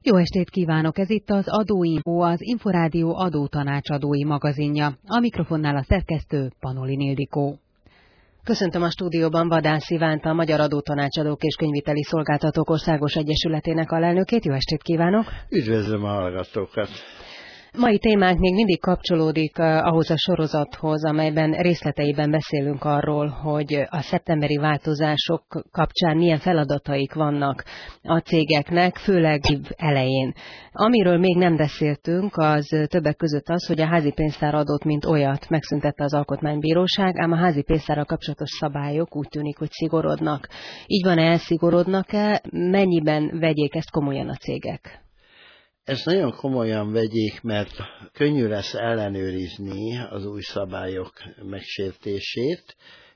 Jó estét kívánok! Ez itt az Adóinfo, az Inforádió adótanácsadói magazinja. A mikrofonnál a szerkesztő Panolin Ildikó. Köszöntöm a stúdióban Vadász Ivánt, a Magyar Adótanácsadók és Könyviteli Szolgáltatók Országos Egyesületének alelnökét. Jó estét kívánok! Üdvözlöm a hallgatókat! Mai témánk még mindig kapcsolódik ahhoz a sorozathoz, amelyben részleteiben beszélünk arról, hogy a szeptemberi változások kapcsán milyen feladataik vannak a cégeknek, főleg elején. Amiről még nem beszéltünk, az többek között az, hogy a házi pénztáradót mint olyat megszüntette az Alkotmánybíróság, ám a házi pénztárral kapcsolatos szabályok úgy tűnik, hogy szigorodnak. Így van-e, elszigorodnak-e? Mennyiben vegyék ezt komolyan a cégek? Ezt nagyon komolyan vegyék, mert könnyű lesz ellenőrizni az új szabályok megsértését,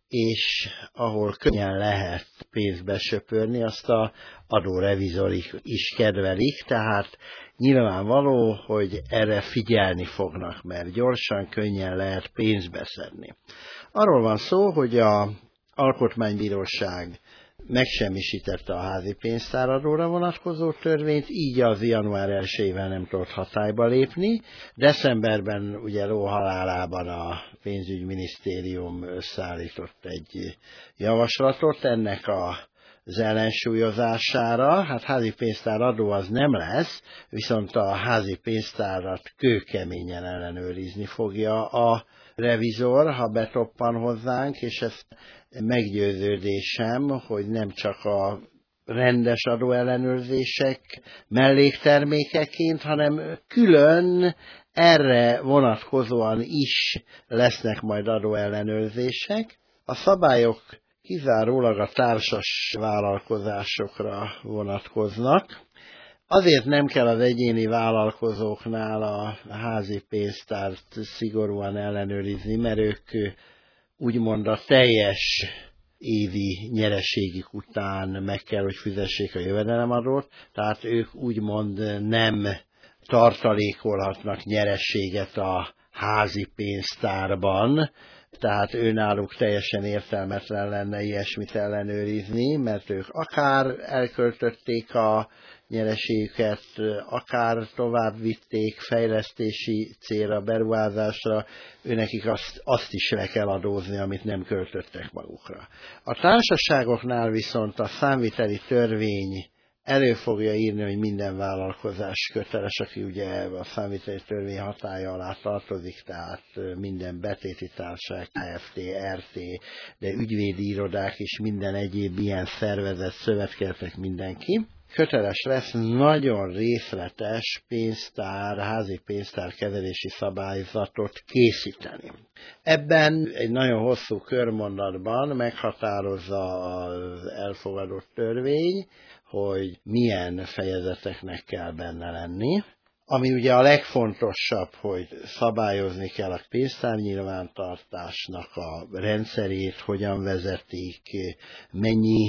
és ahol könnyen lehet pénzbe söpörni, azt az adórevizorik is kedvelik, tehát nyilvánvaló, hogy erre figyelni fognak, mert gyorsan, könnyen lehet pénzbe szedni. Arról van szó, hogy az Alkotmánybíróság megsemmisítette a házi pénztáradóra vonatkozó törvényt, így az január 1-ével nem tudott hatályba lépni. Decemberben ugye lóhalálában a pénzügyminisztérium összeállított egy javaslatot ennek az ellensúlyozására. Hát házi pénztáradó az nem lesz, viszont a házi pénztárat kőkeményen ellenőrizni fogja a revizor, ha betoppan hozzánk, és ez meggyőződésem, hogy nem csak a rendes adóellenőrzések melléktermékeként, hanem külön erre vonatkozóan is lesznek majd adóellenőrzések. A szabályok kizárólag a társas vállalkozásokra vonatkoznak. Azért nem kell az egyéni vállalkozóknál a házi pénztárt szigorúan ellenőrizni, mert ők úgymond a teljes évi nyereségük után meg kell, hogy fizessék a jövedelemadót, tehát ők úgymond nem tartalékolhatnak nyereséget a házi pénztárban, tehát őnáluk teljesen értelmetlen lenne ilyesmit ellenőrizni, mert ők akár elköltötték a nyereségüket, akár tovább vitték fejlesztési célra, beruházásra, őnekik azt is le kell adózni, amit nem költöttek magukra. A társaságoknál viszont a számviteli törvény elő fogja írni, hogy minden vállalkozás köteles, aki ugye a számviteli törvény hatálya alá tartozik, tehát minden betéti társaság, Kft., RT, de ügyvédi irodák és minden egyéb ilyen szervezet, szövetkezetek, mindenki köteles lesz nagyon részletes házi pénztár kezelési szabályzatot készíteni. Ebben egy nagyon hosszú körmondatban meghatározza az elfogadott törvény, hogy milyen fejezeteknek kell benne lenni. Ami ugye a legfontosabb, hogy szabályozni kell a pénztárnyilvántartásnak a rendszerét, hogyan vezetik, mennyi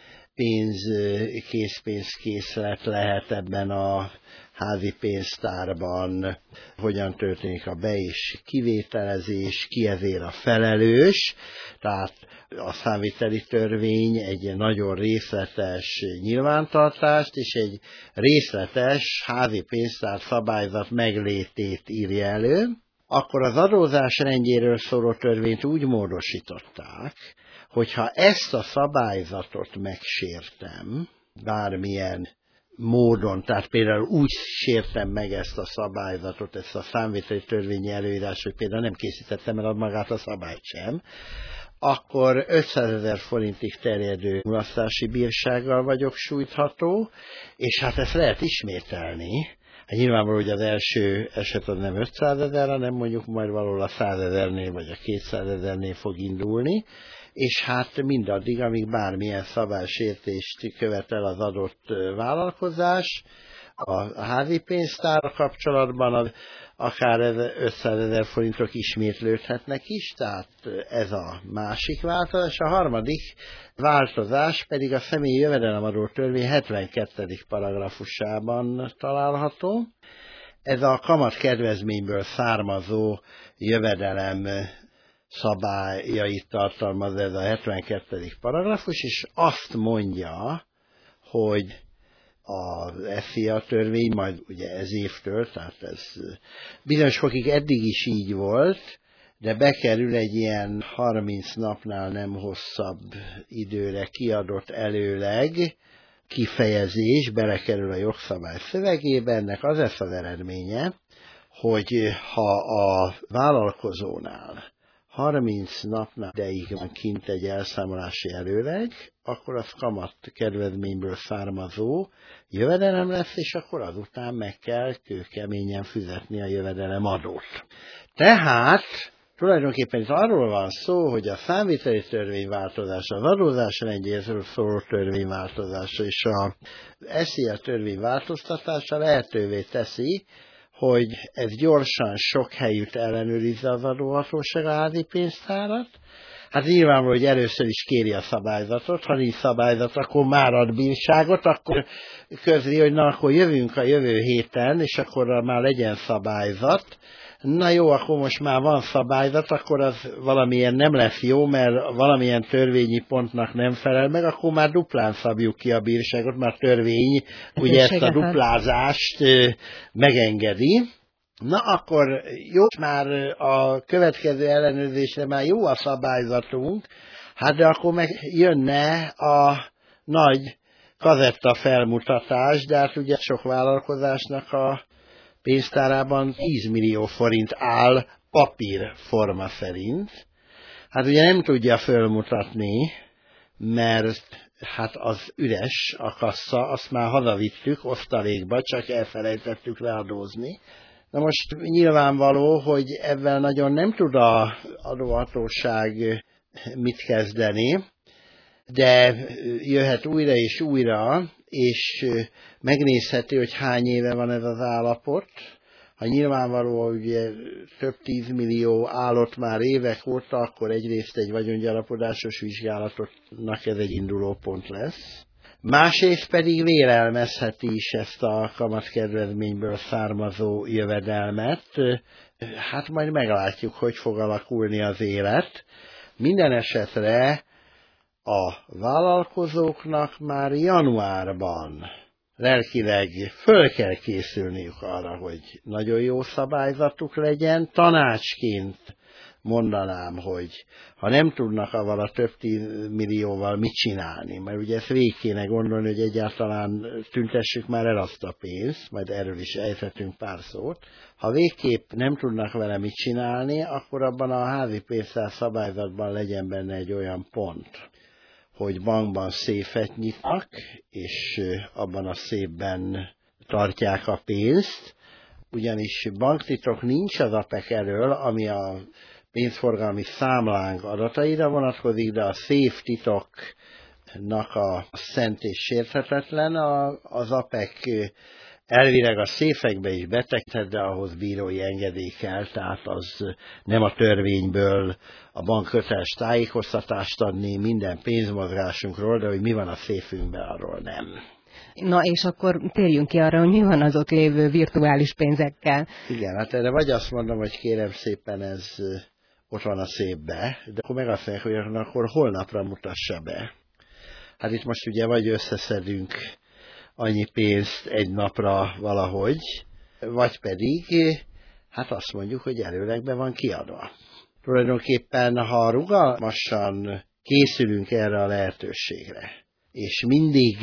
készpénzkészlet lehet ebben a házi pénztárban, hogyan történik a be- és kivételezés, ki ezért a felelős, tehát a számviteli törvény egy nagyon részletes nyilvántartást és egy részletes házi pénztár szabályzat meglétét írja elő. Akkor az adózás rendjéről szóló törvényt úgy módosították, hogyha ezt a szabályzatot megsértem, bármilyen módon, tehát például úgy sértem meg ezt a szabályzatot, ezt a számviteli törvényi előírás, hogy például nem készítettem el magát a szabályt sem, akkor 500 000 forintig terjedő mulasztási bírsággal vagyok sújtható, és hát ezt lehet ismételni. Hát nyilvánvaló, hogy az első eset az nem 500 000, hanem mondjuk majd valahol a 100 000-nél vagy a 200 000-nél fog indulni, és hát mindaddig, amíg bármilyen szabálysértést követel az adott vállalkozás, a házi pénztárra kapcsolatban akár 500 000 forintok ismétlődhetnek is, tehát ez a másik változás. A harmadik változás pedig a személyi jövedelemadó törvény 72. paragrafusában található. Ez a kamat kedvezményből származó jövedelem szabályait tartalmaz ez a 72. paragrafus, és azt mondja, hogy az SZIA törvény, majd ugye ez évtől, tehát ez bizonyos fokig eddig is így volt, de bekerül egy ilyen 30 napnál nem hosszabb időre kiadott előleg kifejezés, belekerül a jogszabály szövegébe, ennek az lesz az eredménye, hogy ha a vállalkozónál 30 napnál ideig van kint egy elszámolási előleg, akkor az kamat kedvezményből származó jövedelem lesz, és akkor azután meg kell kőkeményen fizetni a jövedelemadót. Tehát tulajdonképpen itt arról van szó, hogy a számviteli törvényváltozása, az adózásrendjéről szóló törvényváltozása és a SZIA törvény változtatása lehetővé teszi, hogy ez gyorsan sok helyütt ellenőrizze az adóhatóság a házi pénztárat. Hát nyilvánvaló, hogy először is kéri a szabályzatot, ha nincs szabályzat, akkor már ad bírságot, akkor közli, hogy na, akkor jövünk a jövő héten, és akkor már legyen szabályzat. Na jó, akkor most már van szabályzat, akkor az valamilyen nem lesz jó, mert valamilyen törvényi pontnak nem felel meg, akkor már duplán szabjuk ki a bírságot, már törvény ugye ezt a duplázást megengedi. Na akkor jó, már a következő ellenőrzésre már jó a szabályzatunk, hát de akkor meg jönne a nagy kazetta felmutatás, de hát ugye sok vállalkozásnak a pénztárában 10 millió forint áll papírforma szerint. Hát ugye nem tudja fölmutatni, mert hát az üres a kassa, azt már hazavittük osztalékba, csak elfelejtettük leadózni. Na most nyilvánvaló, hogy ebben nagyon nem tud az adóhatóság mit kezdeni, de jöhet újra és újra, és megnézheti, hogy hány éve van ez az állapot. Ha nyilvánvaló, hogy több 10 millió állott már évek óta, akkor egyrészt egy vagyongyarapodásos vizsgálatnak ez egy induló pont lesz. Másrészt pedig vélelmezheti is ezt a kamatkedvezményből származó jövedelmet. Hát majd meglátjuk, hogy fog alakulni az élet. Minden esetre a vállalkozóknak már januárban lelkileg föl kell készülniük arra, hogy nagyon jó szabályzatuk legyen. Tanácsként mondanám, hogy ha nem tudnak avval a több 10 millióval mit csinálni, mert ugye ezt végig kéne gondolni, hogy egyáltalán tüntessük már el azt a pénzt, majd erről is ejthetünk pár szót. Ha végképp nem tudnak vele mit csinálni, akkor abban a házi pénztár szabályzatban legyen benne egy olyan pont, hogy bankban széfet nyitnak, és abban a széfben tartják a pénzt, ugyanis banktitok nincs az APEC elől, ami a pénzforgalmi számlánk adataira vonatkozik, de a széftitoknak a szent és sérthetetlen, az APEC elvileg a széfekbe is betektet, de ahhoz bírói engedély kell, tehát az nem a törvényből a bank köteles tájékoztatást adni minden pénzmozgásunkról, de hogy mi van a széfünkben, arról nem. Na és akkor térjünk ki arra, hogy mi van az ott lévő virtuális pénzekkel. Igen, hát erre vagy azt mondom, hogy kérem szépen ez ott van a szépbe, de akkor meg azt mondják, hogy akkor holnapra mutassa be. Hát itt most ugye vagy összeszedünk annyi pénzt egy napra valahogy, vagy pedig hát azt mondjuk, hogy előlegbe van kiadva. Tulajdonképpen, ha rugalmasan készülünk erre a lehetőségre, és mindig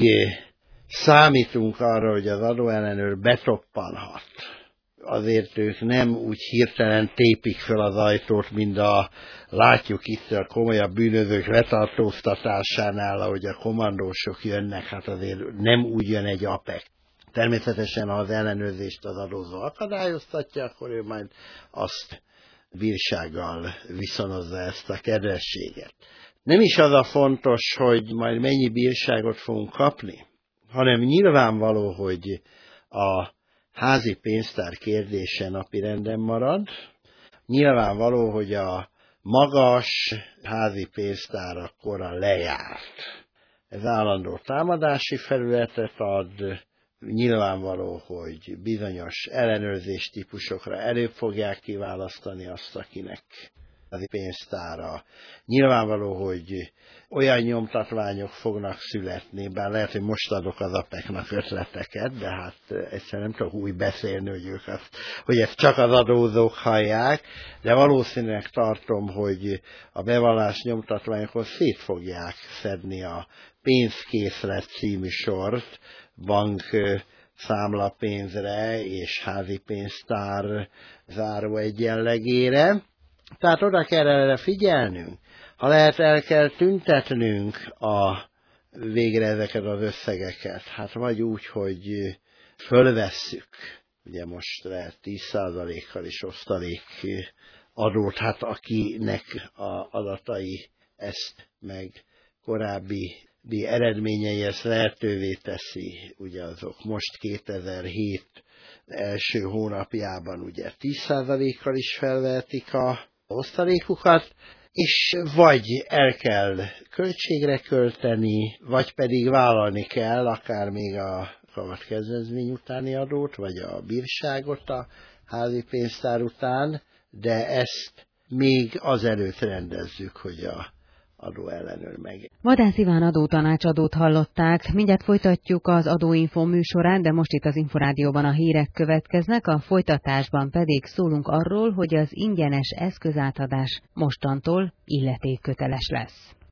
számítunk arra, hogy az adóellenőr betoppanhat, azért ők nem úgy hirtelen tépik fel az ajtót, mint látjuk itt a komolyabb bűnözők letartóztatásánál, ahogy a kommandósok jönnek, hát azért nem úgy jön egy APEC. Természetesen, ha az ellenőrzést az adózó akadályoztatja, akkor ő majd azt bírsággal viszonozza ezt a kedvességet. Nem is az a fontos, hogy majd mennyi bírságot fogunk kapni, hanem nyilvánvaló, hogy a házi pénztár kérdése napirenden marad. Nyilvánvaló, hogy a magas házi pénztárak kora lejárt. Ez állandó támadási felületet ad, nyilvánvaló, hogy bizonyos ellenőrzés típusokra előbb fogják kiválasztani azt, akinek a pénztára. Nyilvánvaló, hogy olyan nyomtatványok fognak születni, bár lehet, hogy most adok az APEC-nak ötleteket, de hát egyszerűen nem tudok úgy beszélni, hogy ezt csak az adózók hallják, de valószínűleg tartom, hogy a bevallás nyomtatványokon szét fogják szedni a pénzkészlet című sort, bank számlapénzre és házi pénztár záró egyenlegére. Tehát oda kell erre figyelnünk. Ha lehet, el kell tüntetnünk végre ezeket az összegeket. Hát vagy úgy, hogy fölvesszük, ugye most lehet 10%-kal is osztalék adót, hát akinek az adatai ezt meg korábbi eredményei ezt lehetővé teszi, ugye azok most 2007 első hónapjában ugye 10%-kal is felvehetik a osztalékukat, és vagy el kell költségre költeni, vagy pedig vállalni kell akár még a kamatkedvezmény utáni adót, vagy a bírságot a házi pénztár után, de ezt még azelőtt rendezzük, hogy a adóellenőr meg. Vadász Iván adótanácsadót hallották. Mindjárt folytatjuk az Adóinfo műsorán, de most itt az Inforádióban a hírek következnek, a folytatásban pedig szólunk arról, hogy az ingyenes eszközátadás mostantól illetékköteles lesz.